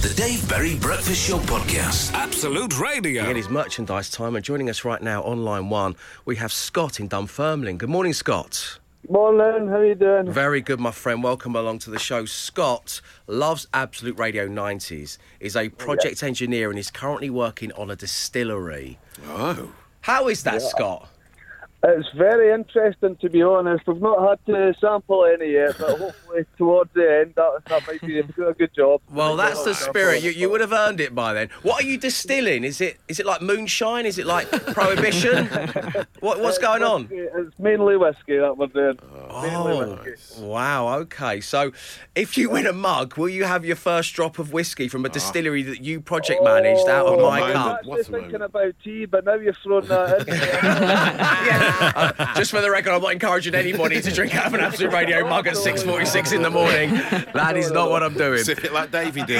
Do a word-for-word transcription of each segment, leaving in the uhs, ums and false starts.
The Dave Berry Breakfast Show Podcast. Absolute Radio. It is merchandise time, and joining us right now on line one, we have Scott in Dunfermline. Good morning, Scott. Morning, how are you doing? Very good, my friend. Welcome along to the show. Scott loves Absolute Radio nineties, is a project yeah. engineer, and is currently working on a distillery. Oh. How is that, yeah. Scott? It's very interesting, to be honest. We've not had to sample any yet, but hopefully towards the end, that, that might be a good job. Well, that's the spirit. You, you would have earned it by then. What are you distilling? Is it is it like moonshine? Is it like prohibition? what, what's going on? It's mainly whiskey that we're doing. Oh, wow, okay. So if you win a mug, will you have your first drop of whiskey from a distillery that you project managed out of oh, my cup? cup? I was actually thinking about tea, but now you've thrown that in. yeah. Uh, just for the record, I'm not encouraging anybody to drink out of an Absolute Radio mug at six forty-six in the morning. That is not what I'm doing. Sip it like Davey did.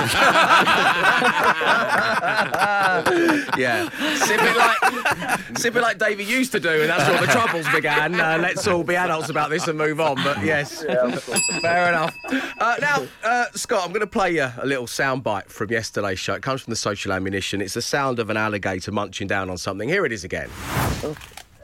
yeah. Sip it like sip it like Davey used to do, and that's where the troubles began. Uh, let's all be adults about this and move on. But yes, yeah, fair enough. Uh, now, uh, Scott, I'm going to play you a little soundbite from yesterday's show. It comes from the Social Ammunition. It's the sound of an alligator munching down on something. Here it is again. Oh.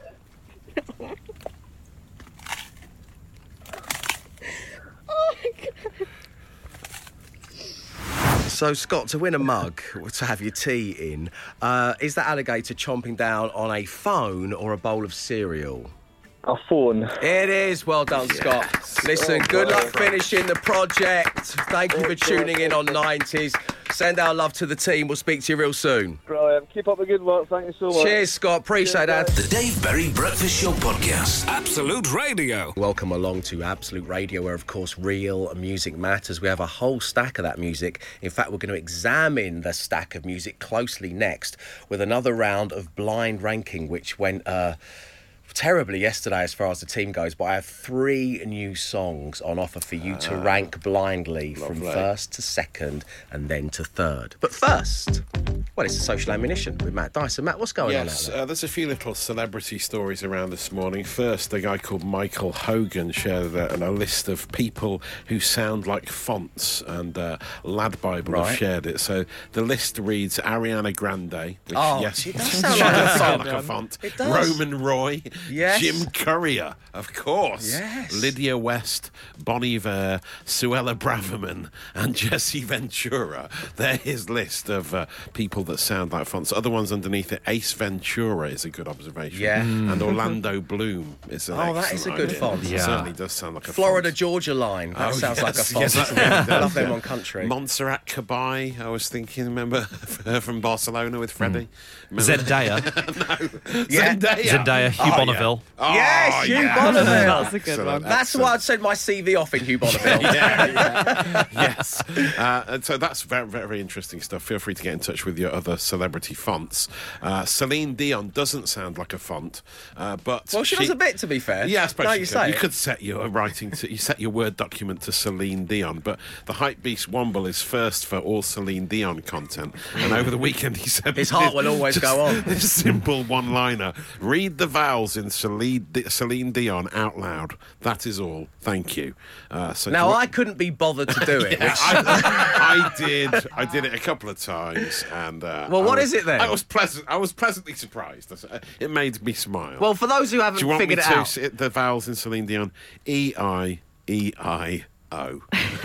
So, Scott, to win a mug, to have your tea in, uh, is that alligator chomping down on a phone or a bowl of cereal? A phone. It is. Well done, yes. Scott. Listen, oh, good luck finishing the project. Thank you for tuning in on nineties. Send our love to the team. We'll speak to you real soon. Brilliant. Keep up the good work. Thank you so much. Cheers, Scott. Appreciate that. The Dave Berry Breakfast Show Podcast. Absolute Radio. Welcome along to Absolute Radio, where, of course, real music matters. We have a whole stack of that music. In fact, we're going to examine the stack of music closely next with another round of blind ranking, which went... Uh, terribly yesterday as far as the team goes, but I have three new songs on offer for you to rank blindly lovely. from first to second and then to third. But first, well, it's the Social Ammunition with Matt Dyson. Matt, what's going yes, on out there? Uh, there's a few little celebrity stories around this morning. First, a guy called Michael Hogan shared a, a list of people who sound like fonts, and uh, Lad Bible right. have shared it. So the list reads Ariana Grande, which, oh, yes, it does sound like a sound font. like a font. It does. Roman Roy, yes. Jim Courier, of course, yes. Lydia West, Bon Iver, Suella Braverman, and Jesse Ventura. They're his list of uh, people that sound like fonts. Other ones underneath it, Ace Ventura is a good observation. Yeah. Mm. And Orlando Bloom is an Oh, that is a good idea. font. It Yeah. certainly does sound like a Florida font. Georgia Line. That oh, sounds yes, like a font. yes, I love them on country. Montserrat Caballé, I was thinking, remember her from Barcelona with Freddie? Mm. Zendaya. no. Yeah. Zendaya. Zendaya, Hugh oh, Bonneville. Yeah. Oh, yes, Hugh yes. Bonneville. That's a good Excellent. one. That's why I'd send my C V off in Hugh Bonneville. yeah, yeah. Yes. Uh, and so that's very, very, very interesting stuff. Feel free to get in touch with your other celebrity fonts. Uh, Celine Dion doesn't sound like a font, uh, but well, she, she does a bit, to be fair. Yeah, I suppose no, you, you could. say You it. could set your writing to you set your Word document to Celine Dion, but the Hype Beast Womble is first for all Celine Dion content. And over the weekend, he said his heart will always just go on. This simple one-liner: read the vowels in Celine, Celine Dion out loud. That is all. Thank you. Uh, so now you, I couldn't be bothered to do it. yeah, which... I, I did. I did it a couple of times, and uh, well, what I was, is it then? I was pleasant. I was pleasantly surprised. It made me smile. Well, for those who haven't Do you want figured me it to out, s- the vowels in Celine Dion: E I E I O.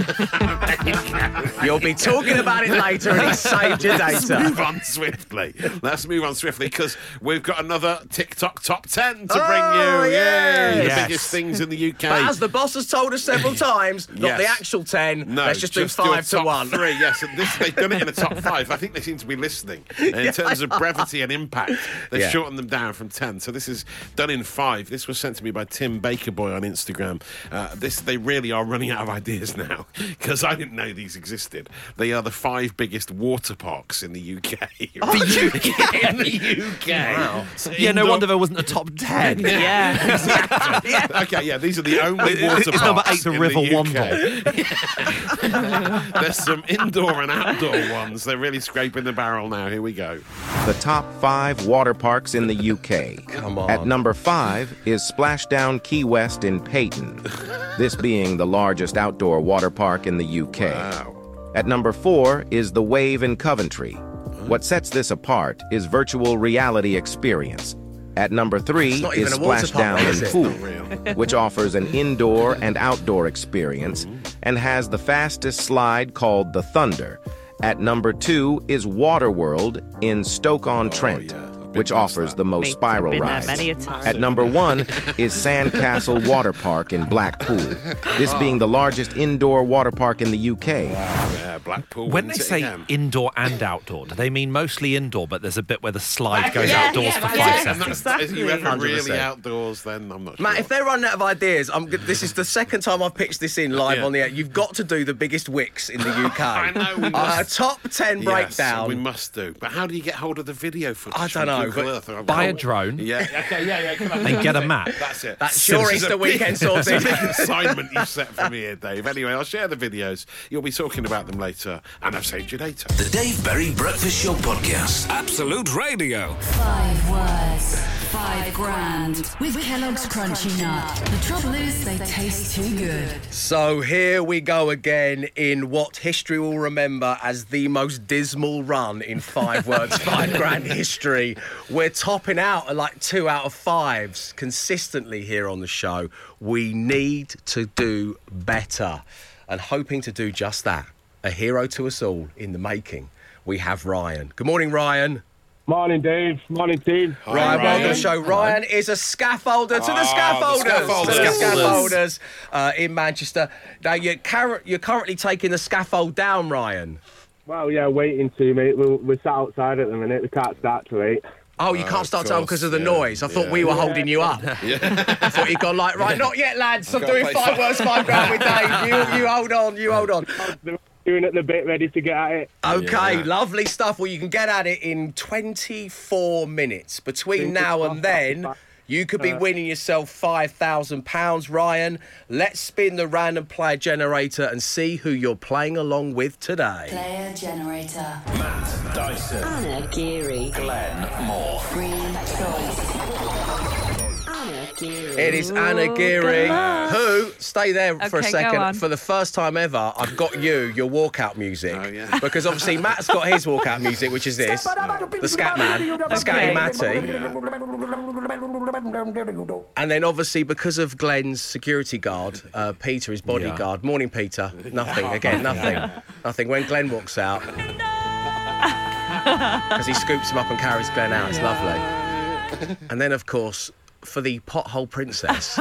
You'll be talking about it later, and it's saved your Let's data. move on swiftly. Let's move on swiftly because we've got another TikTok top ten to bring Oh, you. yes. Yay! The Yes. biggest things in the U K. But as the boss has told us several times, not Yes. the actual ten. No, let's just, just do five a to top one. Three, yes, and this, they've done it in a top five. I think they seem to be listening. And in Yeah, terms of brevity and impact, they've Yeah. shortened them down from ten. So this is done in five. This was sent to me by Tim Bakerboy on Instagram. Uh, this they really are running out of ideas now because I didn't know these existed. They are the five biggest water parks in the U K. Oh, the U K in the U K. Wow. So Yeah, no indoor- wonder there wasn't a top ten. Yeah, exactly. Okay, yeah, these are the only water It's number parks eight, the in River U K. There's some indoor and outdoor ones. They're really scraping the barrel now. Here we go. The top five water parks in the U K. Come on. At number five is Splashdown Key West in Payton, this being the largest outdoor water park in the U K. Wow. At number four is The Wave in Coventry. What sets this apart is virtual reality experience. At number three not is even a water park, Splashdown is and it? Pool, which offers an indoor and outdoor experience and has the fastest slide called the Thunder. At number two is Waterworld in Stoke-on-Trent, which offers the most spiral Been there rides. many a time. At number one is Sandcastle Water Park in Blackpool, this being the largest indoor water park in the U K. Yeah, Blackpool. When they wins it say again. indoor and outdoor, do they mean mostly indoor, but there's a bit where the slide goes Yeah, outdoors yeah, for five yeah, And seconds? that's- Exactly. If you ever one hundred really percent. outdoors, then I'm not sure. Matt, if they're running out of ideas, I'm, g- this is the second time I've pitched this in live Yeah. on the air. You've got to do the biggest wicks in the U K. I know, we Uh, must. a top ten Yes, breakdown. we must do. But how do you get hold of the video footage? I from don't know, Google but Earth? I'm- Buy a drone Yeah, okay, yeah, yeah, come on. and get a map. That's it. That's So your this is Easter a big- weekend It's a sorted. big assignment you've set for me here, Dave. Anyway, I'll share the videos. You'll be talking about them later, and I've saved you later. The Dave Berry Breakfast Show Podcast. Absolute Radio. Five words, five grand. With Kellogg's Crunchy Nut. The trouble is, they taste too good. So here we go again in what history will remember as the most dismal run in five words, five grand history. We're topping out at like two out of fives consistently here on the show. We need to do better and hoping to do just that. A hero to us all in the making. We have Ryan. Good morning, Ryan. Morning, Dave. Morning, team. Ryan, welcome to Ryan. the show. Ryan is a scaffolder to the Ah, the scaffolders. scaffolders. To the Scaffolders. scaffolders uh, in Manchester. Now, you're, car- you're currently taking the scaffold down, Ryan. Well, yeah, waiting to, mate. We're, we're sat outside at the minute. We can't start till eight. Oh, you can't of start home course, because of the yeah, noise. I thought yeah. we were holding you up. I thought you'd gone like, right, not yet, lads. I'm Gotta doing play five five. words, five grand with Dave. You, you hold on, you hold on. Doing it the bit, ready to get at it. Okay, Yeah. lovely stuff. Well, you can get at it in twenty-four minutes. Between now and then, you could be winning yourself five thousand pounds, Ryan. Let's spin the random player generator and see who you're playing along with today. Player generator. Matt Dyson. Anna Geary. Glenn Moore. Green choice. Anna Geary. It is Anna Geary, who, stay there for a Okay, go second, on. for the first time ever, I've got you, your walkout music. Oh, yeah. Because obviously Matt's got his walkout music, which is this, the Scat Man, the Scatty Okay. Matty. And then obviously because of Glenn's security guard, uh, Peter, his bodyguard. Morning, Peter. Nothing, again, nothing. Nothing. When Glenn walks out, because he scoops him up and carries Glenn out, it's lovely. And then, of course, for the pothole princess.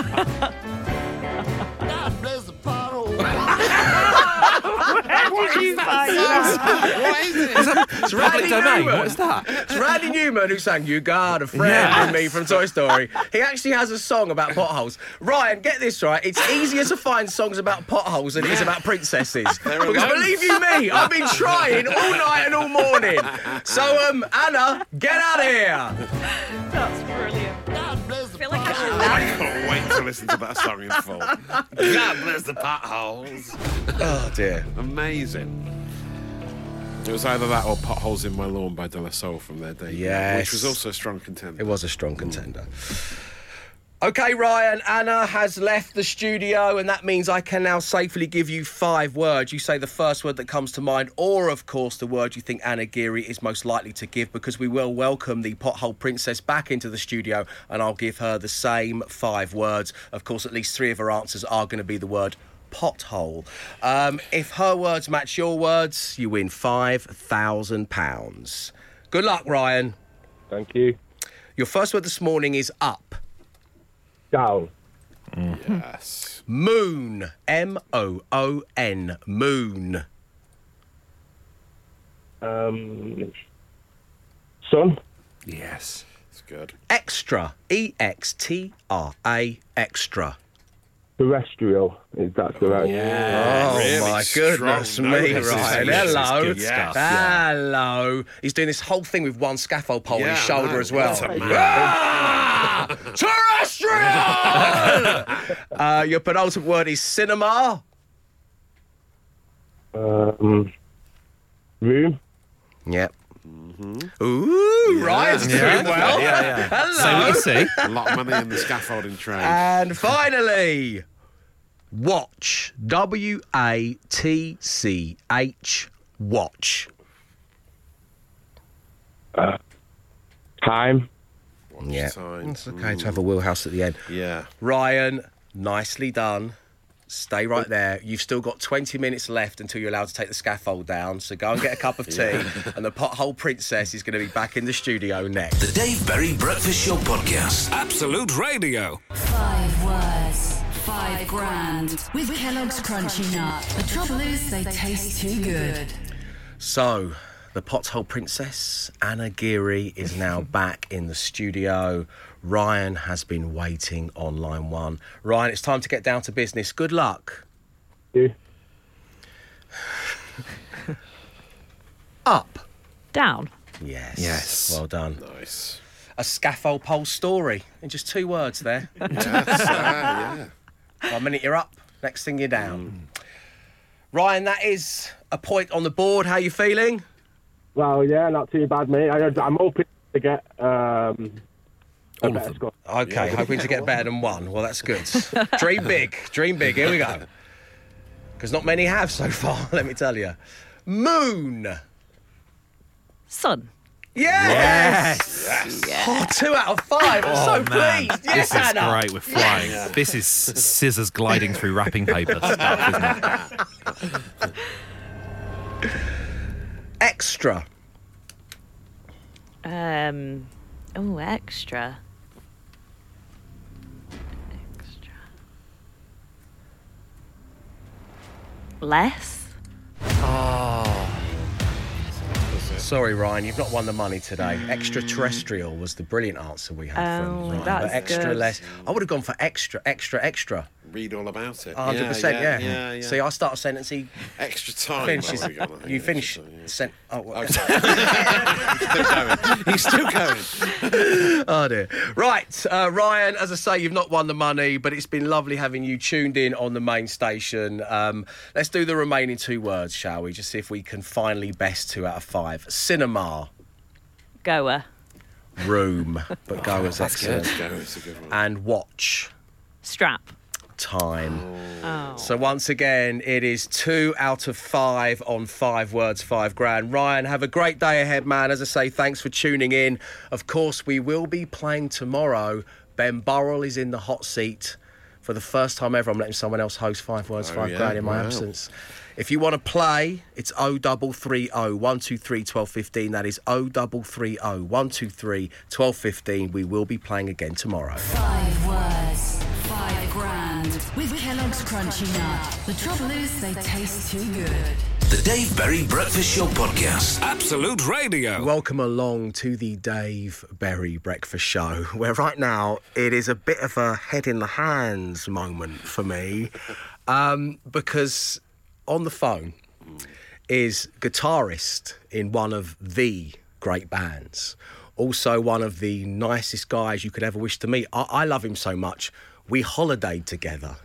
Where did you find that? It's Randy domain. Newman. What is that? It's Randy Newman who sang "You Got a Friend" Yes. with me from Toy Story. He actually has a song about potholes. Ryan, get this right. It's easier to find songs about potholes than it is about princesses. Because loads. believe you me, I've been trying all night and all morning. So, um, Anna, get out of here. That's brilliant. I feel like I should I laugh. can't wait to listen to that song in full. God bless the potholes. Oh dear. Amazing. It was either that or Potholes in My Lawn by De La Soul from their debut, Yes. which was also a strong contender. It was a strong contender. Okay, Ryan, Anna has left the studio, and that means I can now safely give you five words. You say the first word that comes to mind, or, of course, the word you think Anna Geary is most likely to give, because we will welcome the Pothole Princess back into the studio, and I'll give her the same five words. Of course, at least three of her answers are going to be the word pothole. Um, if her words match your words, you win five thousand pounds. Good luck, Ryan. Thank you. Your first word this morning is up. Down. Yes. Moon. M O O N. Moon. Um, sun. Yes. It's good. Extra. E X T R A. Extra. Terrestrial. Is that the right? Oh, Really my strong goodness me, notices. Ryan. This is Hello. good stuff. Hello. He's doing this whole thing with one scaffold pole on Yeah, his shoulder man, as well. what a man. Ah! Terrestrial! uh, your penultimate word is cinema. Um, room. Yep. Ooh, Ryan's doing Yeah. well. Yeah, yeah. Hello. Say what you see. A lot of money in the scaffolding trade. And finally, Watch. W A T C H. Watch. Uh, time. Yeah. time. It's okay to have a wheelhouse at the end. Yeah. Ryan, nicely done. Stay right there. You've still got twenty minutes left until you're allowed to take the scaffold down. So go and get a cup of tea. And the Pothole Princess is going to be back in the studio next. The Dave Berry Breakfast Show Podcast. Absolute Radio. Five words, five grand. With Kellogg's Crunchy Nut. The trouble is, they taste too good. So, the Pothole Princess, Anna Geary, is now back in the studio. Ryan has been waiting on line one. Ryan, it's time to get down to business. Good luck. Yeah. Up. Down. Yes. Yes. Well done. Nice. A scaffold pole story in just two words there. Yes, uh, yeah. One minute you're up, next thing you're down. Ryan, that is a point on the board. How you feeling? Well, yeah, not too bad, mate. I, I'm hoping to get um, a All better of them. score. Okay, hoping to get better than one. Well, that's good. Dream big, dream big. Here we go. Because not many have so far, let me tell you. Moon. Sun. Yes. Yes. Oh, two out of five. I'm Oh, so man. pleased. Yes, This is Anna. great. We're flying. This is scissors gliding through wrapping paper stuff, isn't it? Extra. Um. Oh, extra. Extra. Less. Sorry, Ryan, you've not won the money today. Extraterrestrial was the brilliant answer we had from Oh, Ryan. that's But extra good. less. I would have gone for extra, extra, extra. Read all about it. one hundred percent, yeah, yeah. yeah, yeah. See, I start a sentence, he Extra time. finishes. Oh, my God. You finish. Extra time, yeah. Sent. Oh, well. He's still going. He's still going. Oh dear. Right, uh, Ryan, as I say, you've not won the money, but it's been lovely having you tuned in on the main station. Um, let's do the remaining two words, shall we? Just see if we can finally best two out of five. Cinema, Goer. room, but go as excellent. Let's go. It's a good one. And watch, Strap. time. Oh. So once again, it is two out of five on five words, five grand. Ryan, have a great day ahead, man. As I say, thanks for tuning in. Of course, we will be playing tomorrow. Ben Burrell is in the hot seat. For the first time ever, I'm letting someone else host five words, Oh, five yeah? grand in my Wow. absence. If you want to play, it's oh double three oh, one two three, twelve fifteen. That is oh double three oh, one two three, twelve fifteen. We will be playing again tomorrow. Five words, five grand. With Kellogg's Crunchy Nut. The trouble is, they taste too good. The Dave Berry Breakfast Show Podcast. Absolute Radio. Welcome along to the Dave Berry Breakfast Show, where right now it is a bit of a head in the hands moment for me, um, because on the phone is guitarist in one of the great bands, also one of the nicest guys you could ever wish to meet. I, I love him so much. We holidayed together.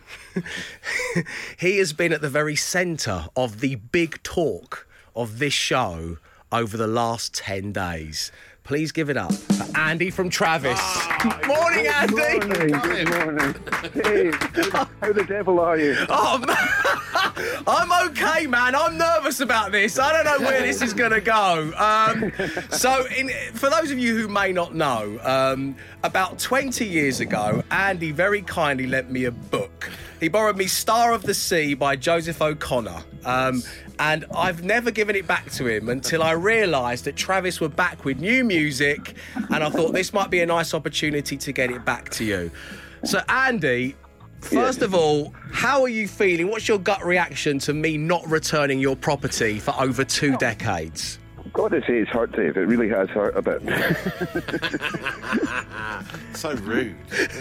He has been at the very centre of the big talk of this show over the last ten days. Please give it up for Andy from Travis. Morning, Andy. Good morning. Good morning. Hey, how the devil are you? Oh, man. I'm okay, man. I'm nervous about this. I don't know where this is going to go. Um, so, in, for those of you who may not know, um, about twenty years ago, Andy very kindly lent me a book. He borrowed me Star of the Sea by Joseph O'Connor. Um, and I've never given it back to him until I realised that Travis were back with new music, and I thought this might be a nice opportunity to get it back to you. So, Andy, first of all, how are you feeling? What's your gut reaction to me not returning your property for over two decades? God, I say it's hurt, Dave. It really has hurt a bit. So rude.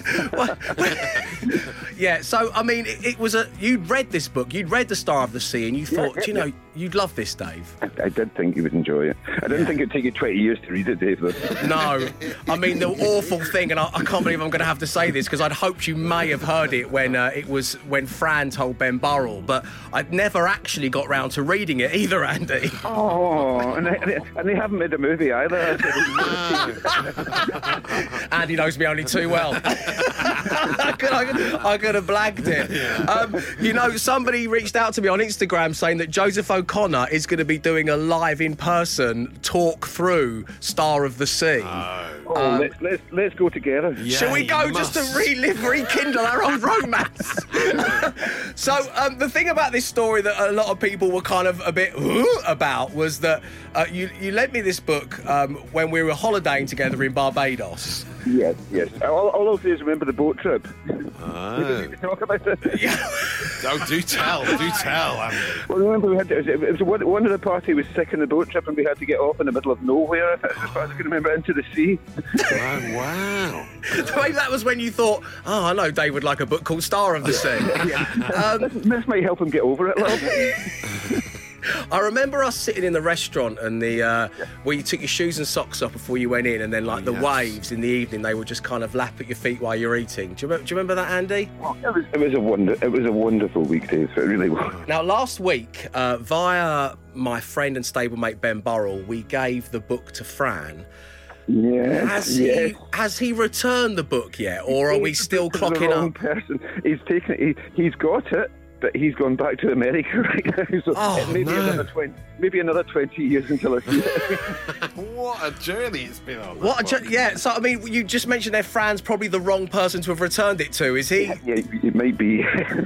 Yeah, so, I mean, it, it was a... You'd read this book, you'd read The Star of the Sea, and you thought, yeah, do you yeah. know, you'd love this, Dave. I, I did think you would enjoy it. I didn't think it'd take you twenty years to read it, Dave, though. No, I mean, the awful thing, and I, I can't believe I'm going to have to say this, because I'd hoped you may have heard it when uh, it was when Fran told Ben Burrell, but I'd never actually got round to reading it either, Andy. Oh, and I, and and, they, and they haven't made a movie either. Andy knows me only too well. I, could, I, could, I could have blagged it. Um, you know, somebody reached out to me on Instagram saying that Joseph O'Connor is going to be doing a live in-person talk through Star of the Sea. Oh, um, let's, let's let's go together. Yeah, shall we go just to relive, rekindle our old romance? So um, the thing about this story that a lot of people were kind of a bit about was that uh, you you lent me this book um, when we were holidaying together in Barbados. Yes, yes. All, all I'll say is remember the boat trip. Oh. We didn't even talk about it. Oh, do tell, do tell, Andy. Well, remember we had to, it was one, one of the party was sick on the boat trip and we had to get off in the middle of nowhere, as far as I can remember, into the sea. Oh, wow. Maybe that was when you thought, oh, I know Dave would like a book called Star of the Sea. Yeah. Um, this, this might help him get over it a little bit. I remember us sitting in the restaurant and the uh, where you took your shoes and socks off before you went in, and then like the Yes. waves in the evening, they would just kind of lap at your feet while you're eating. Do you remember, do you remember that, Andy? It was, it was a wonder. It was a wonderful week, Dave. It really was. Now, last week, uh, via my friend and stablemate Ben Burrell, we gave the book to Fran. Yes, Has yes. he has he returned the book yet, or are we still He's the clocking wrong up? Person. He's taken it. He, he's got it. But he's gone back to America right now, so Oh, maybe no. another twenty, maybe another twenty years until I see it. What a journey it's been on. What? A ju- yeah. So I mean, you just mentioned there. Fran's probably the wrong person to have returned it to. Is he? Yeah, it might be.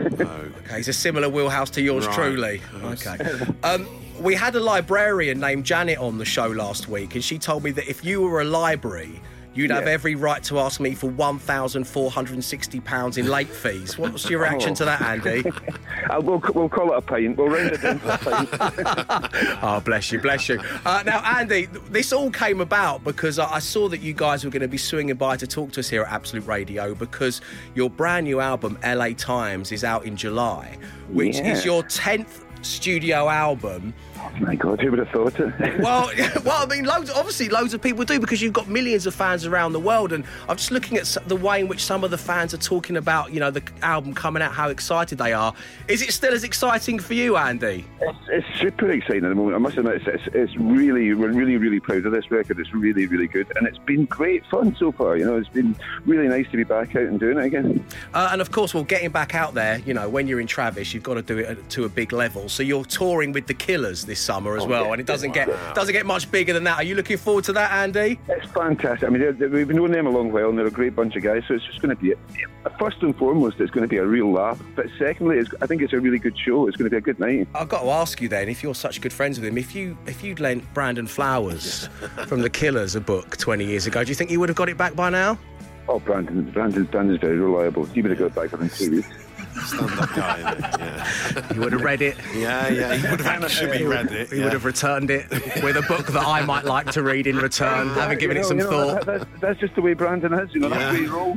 Okay, he's a similar wheelhouse to yours Right. truly. Okay. Um, we had a librarian named Janet on the show last week, and she told me that if you were a library, you'd have Yeah. every right to ask me for one thousand four hundred and sixty pounds in late fees. What's your reaction Oh. to that, Andy? uh, we'll we'll call it a pint. We'll round it down to a pint. Oh, bless you, bless you. Uh, now, Andy, th- this all came about because I-, I saw that you guys were going to be swinging by to talk to us here at Absolute Radio because your brand new album, L A Times, is out in July, which Yeah. is your tenth studio album. Oh my God, who would have thought it? Well, well, I mean, loads. Obviously, loads of people do because you've got millions of fans around the world, and I'm just looking at s- the way in which some of the fans are talking about, you know, the album coming out, how excited they are. Is it still as exciting for you, Andy? It's, it's super exciting at the moment. I must admit, it's, it's, it's really, we're really, really proud of this record. It's really, really good, and it's been great fun so far. You know, it's been really nice to be back out and doing it again. Uh, and of course, well, getting back out there, you know, when you're in Travis, you've got to do it at, to a big level. So you're touring with the Killers this summer as Oh, well, yeah. and it doesn't get doesn't get much bigger than that. Are you looking forward to that, Andy? It's fantastic. I mean, they're, they're, we've known them a long while, and they're a great bunch of guys. So it's just going to be, a, first and foremost, it's going to be a real laugh. But secondly, it's, I think it's a really good show. It's going to be a good night. I've got to ask you then, if you're such good friends with him, if you if you'd lent Brandon Flowers from the Killers a book twenty years ago, do you think he would have got it back by now? Oh, Brandon, Brandon, Brandon's very reliable. He would have got it back within two weeks. Stand-up guy, isn't it? Yeah. He would have read it. Yeah, yeah, he would have actually read it. He yeah. would have returned it with a book that I might like to read in return, having given You it know, some you know, thought. that- that's, that's just the way Brandon is. You know, that's the way he rolls.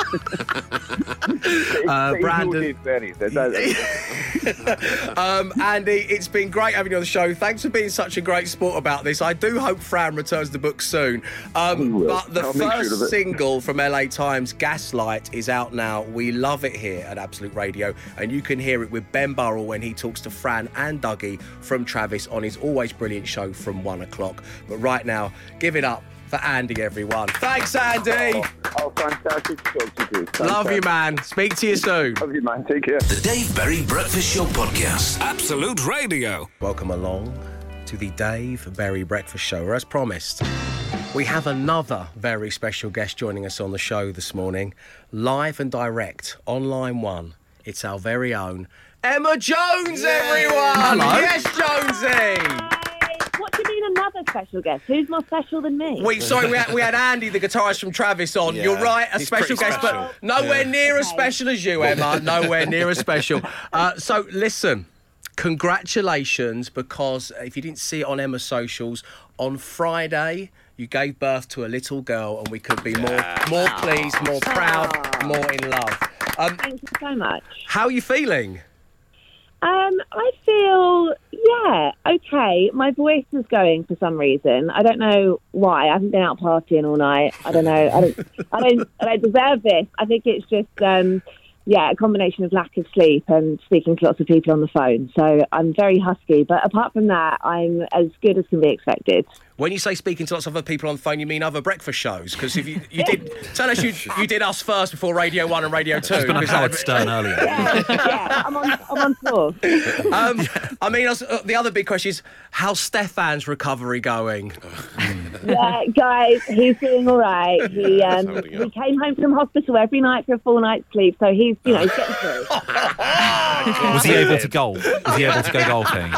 Uh, He's no Brandon- Dave Berry. That- that- um, Andy, it's been great having you on the show. Thanks for being such a great sport about this. I do hope Fran returns the book soon. Um, will. but the I'll make first sure of it. single from L A Times, Gaslight, is out now. We love it here at Absolute Radio, and you can hear it with Ben Burrell when he talks to Fran and Dougie from Travis on his always brilliant show from one o'clock. But right now, give it up for Andy, everyone. Thanks, Andy. Oh, fantastic job to do. Love you, man. Speak to you soon. Love you, man. Take care. The Dave Berry Breakfast Show Podcast. Absolute Radio. Welcome along to the Dave Berry Breakfast Show, where, as promised, we have another very special guest joining us on the show this morning, live and direct on line one. It's our very own Emma Jones, everyone! Hello. Yes, Jonesy! What do you mean another special guest? Who's more special than me? We sorry, we had, we had Andy, the guitarist from Travis, on. Yeah, You're right, a he's special pretty guest, special. but nowhere Yeah. near as Okay. special as you, Emma. Nowhere near as special. Uh, so, listen, congratulations, because if you didn't see it on Emma's socials, on Friday you gave birth to a little girl, and we could be more more pleased, more proud, more in love. Um, Thank you so much. how are you feeling? Um, I feel, yeah, okay. My voice is going for some reason. I don't know why. I haven't been out partying all night. I don't know. I don't. I don't. I don't deserve this. I think it's just. Um, yeah, a combination of lack of sleep and speaking to lots of people on the phone. So I'm very husky, but apart from that, I'm as good as can be expected. When you say speaking to lots of other people on the phone, you mean other breakfast shows? Because if you, you did tell us you you did us first before Radio One and Radio Two. She's been on Howard Stern earlier. Yeah, yeah, I'm on, I'm on tour. Um, I mean, uh, the other big question is, how's Stefan's recovery going? Yeah, guys, he's doing all right. He um, he came home from hospital every night for a full night's sleep, so he's you know he's getting through. Was he able to golf? Was he able to go golfing?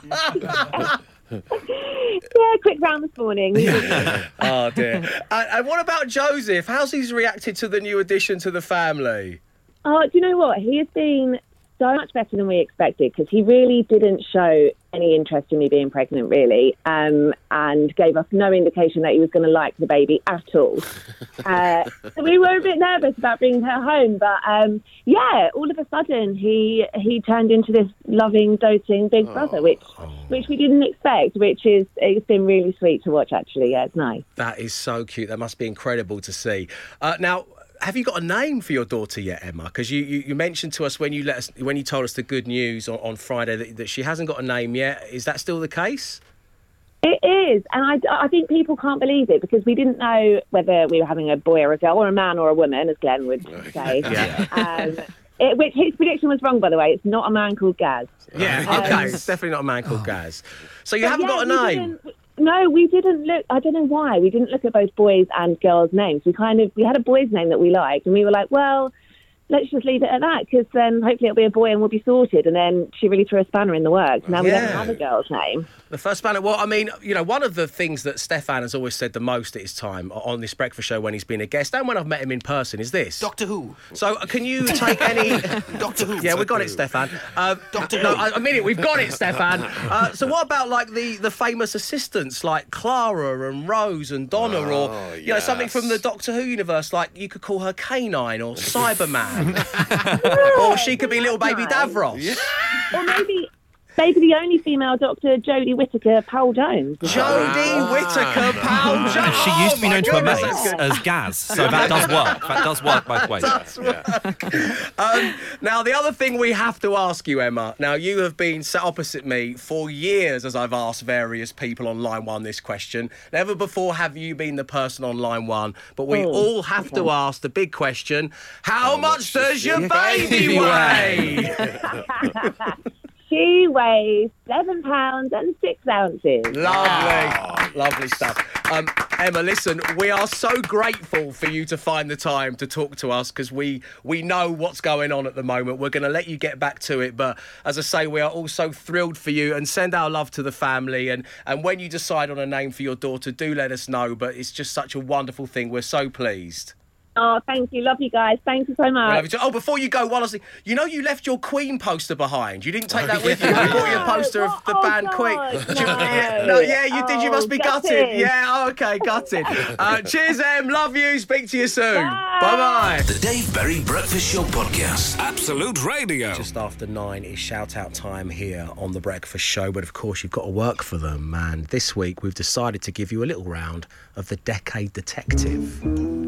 Yeah, quick round this morning. Oh dear. And, and what about Joseph? How's he reacted to the new addition to the family? Oh, do you know what? He has been so much better than we expected, because he really didn't show any interest in me being pregnant, really, um, and gave us no indication that he was going to like the baby at all. Uh, so we were a bit nervous about bringing her home, but um, yeah, all of a sudden he he turned into this loving, doting big brother, which which we didn't expect. Which is it's been really sweet to watch, actually. Yeah, it's nice. That is so cute. That must be incredible to see. Uh, now, have you got a name for your daughter yet, Emma? Because you, you, you mentioned to us when you let us when you told us the good news on, on Friday that, that she hasn't got a name yet. Is that still the case? It is, and I, I think people can't believe it, because we didn't know whether we were having a boy or a girl, or a man or a woman, as Glenn would say. Yeah. Um, it, which his prediction was wrong, by the way. It's not a man called Gaz. Yeah, Um, okay. It's definitely not a man called Gaz. So you But haven't yeah, got a we name? didn't- No, we didn't look. I don't know why. We didn't look at both boys and girls' names. We kind of we had a boy's name that we liked, and we were like, well, let's just leave it at that, because then hopefully it'll be a boy and we'll be sorted. And then she really threw a spanner in the works. Now we Yeah. don't have a girl's name. The first spanner. Well, I mean, you know, one of the things that Stefan has always said the most at his time on this breakfast show when he's been a guest and when I've met him in person is this. Doctor Who. So uh, can you take any... Doctor Who. Yeah, we got it, Stefan. Um, Doctor no, Who. I, I mean it, we've got it, Stefan. Uh, so what about, like, the, the famous assistants like Clara and Rose and Donna, Oh, or, you know, something from the Doctor Who universe, like you could call her Canine or Cyberman. Or she could be little baby Davros. Or maybe maybe the only female doctor, Jodie Whittaker, Powell Jones. Jodie Whittaker, Powell Jones. She used to be known to her goodness, mates that's good. as Gaz, so that does work. That does work both ways. Does work. um, now, the other thing we have to ask you, Emma, now you have been sat opposite me for years as I've asked various people on line one this question. Never before have you been the person on line one, but we Oh, all have to ask the big question, how, How much, much does does your your baby baby weigh? She weighs seven pounds and six ounces. Lovely, lovely stuff. Um, Emma, listen, we are so grateful for you to find the time to talk to us, because we, we know what's going on at the moment. We're going to let you get back to it, but as I say, we are also thrilled for you, and send our love to the family. And, and when you decide on a name for your daughter, do let us know, but it's just such a wonderful thing. We're so pleased. Oh, thank you. Love you guys. Thank you so We love much. you too. Oh, before you go, one last thing. You know you left your Queen poster behind. You didn't take that with you. You brought your poster of the Oh, band God, Queen. no. Do you- yeah, no, yeah, you did. You must be Oh, gutted. gutted. Yeah, oh, okay, gutted. Uh, cheers, Em. Love you. Speak to you soon. Bye. Bye-bye. The Dave Berry Breakfast Show Podcast. Absolute Radio. Just after nine is shout-out time here on The Breakfast Show, but of course you've got to work for them. And this week we've decided to give you a little round of the Decade Detective.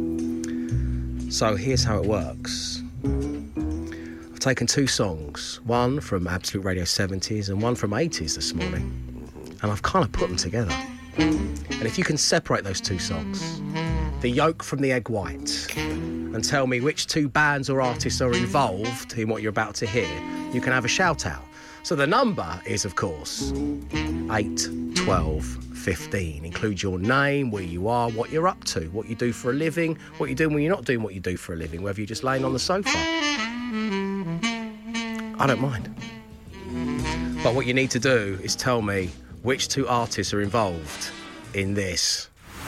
So here's how it works. I've taken two songs, one from Absolute Radio seventies and one from eighties this morning, and I've kind of put them together. And if you can separate those two songs, the yolk from the egg white, and tell me which two bands or artists are involved in what you're about to hear, you can have a shout out. So the number is, of course, eight, twelve, fifteen. Include your name, where you are, what you're up to, what you do for a living, what you're doing when you're not doing what you do for a living, whether you're just laying on the sofa. I don't mind. But what you need to do is tell me which two artists are involved in this.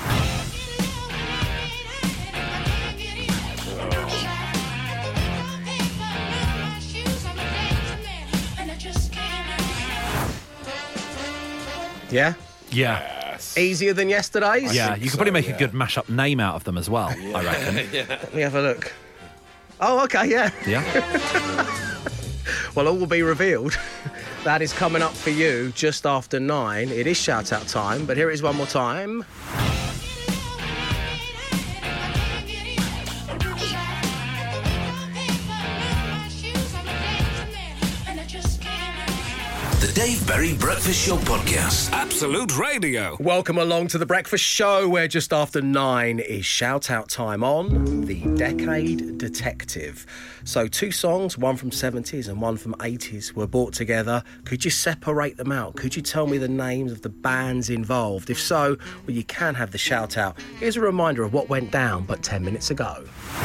Yeah? Yeah. Easier than yesterday's? Yeah, you could probably make a good mashup name out of them as well, I reckon. Let me have a look. Oh, okay, yeah. Yeah. Well, all will be revealed. That is coming up for you just after nine. It is shout-out time, but here it is one more time. Dave Berry Breakfast Show Podcast. Absolute Radio. Welcome along to the Breakfast Show, where just after nine is shout-out time on The Decade Detective. So two songs, one from seventies and one from eighties, were brought together. Could you separate them out? Could you tell me the names of the bands involved? If so, well, you can have the shout-out. Here's a reminder of what went down but ten minutes ago.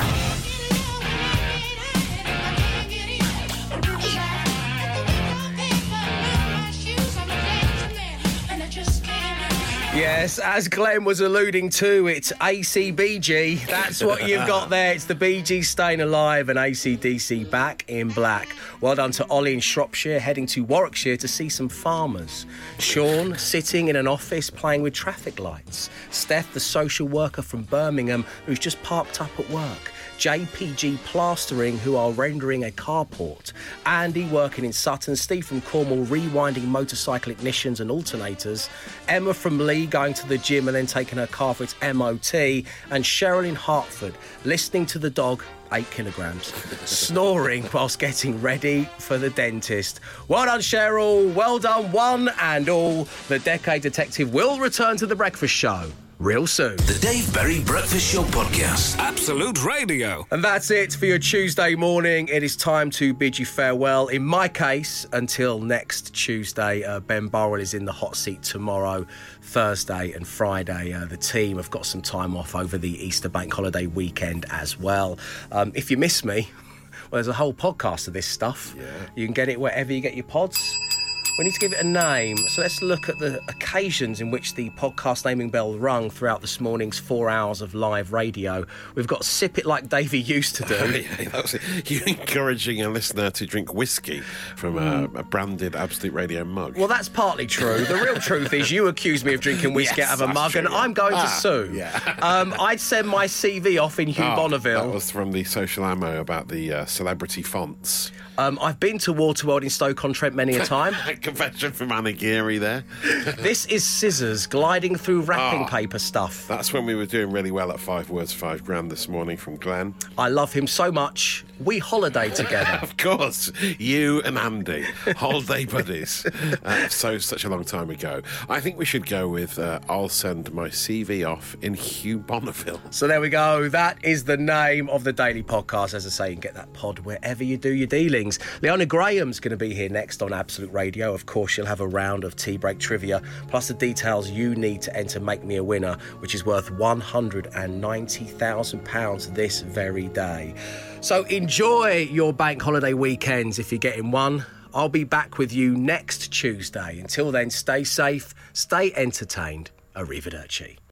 Yes, as Glenn was alluding to, it's A C B G. That's what you've got there. It's the Bee Gees staying alive and A C D C back in black. Well done to Ollie in Shropshire, heading to Warwickshire to see some farmers. Sean, sitting in an office playing with traffic lights. Steph, the social worker from Birmingham, who's just parked up at work. J P G Plastering, who are rendering a carport. Andy working in Sutton. Steve from Cornwall rewinding motorcycle ignitions and alternators. Emma from Lee going to the gym and then taking her car for its M O T. And Cheryl in Hertford listening to the dog, eight kilograms, snoring whilst getting ready for the dentist. Well done, Cheryl. Well done, one and all. The Decade Detective will return to the Breakfast Show real soon. The Dave Berry Breakfast Show Podcast. Absolute Radio. And that's it for your Tuesday morning. It is time to bid you farewell. In my case, until next Tuesday. uh, Ben Burrell is in the hot seat tomorrow, Thursday and Friday. Uh, the team have got some time off over the Easter bank holiday weekend as well. Um, if you miss me, well, there's a whole podcast of this stuff. Yeah. You can get it wherever you get your pods. We need to give it a name, so let's look at the occasions in which the podcast naming bell rung throughout this morning's four hours of live radio. We've got Sip It Like Davey used to do. yeah, that was it. You're encouraging a listener to drink whiskey from a, a branded Absolute Radio mug. Well, that's partly true. The real truth is you accused me of drinking whiskey Yes, out of a that's mug, true, and yeah. I'm going Ah, to sue. yeah. um, I'd send my C V off in Hugh Oh, Bonneville. That was from the Social Ammo about the uh, celebrity fonts. Um, I've been to Waterworld in Stoke-on-Trent many a time. Confession from Anna Geary there. This is scissors gliding through wrapping Oh. paper stuff. That's when we were doing really well at Five Words, Five Grand this morning from Glenn. I love him so much. We holiday together. Of course, you and Andy, holiday buddies. Uh, so, such a long time ago. I think we should go with uh, I'll send my C V off in Hugh Bonneville. So there we go. That is the name of the daily podcast. As I say, you can get that pod wherever you do your dealings. Leona Graham's going to be here next on Absolute Radio. Of course, she'll have a round of tea break trivia, plus the details you need to enter Make Me a Winner, which is worth one hundred ninety thousand pounds this very day. So enjoy your bank holiday weekends if you're getting one. I'll be back with you next Tuesday. Until then, stay safe, stay entertained. Arrivederci.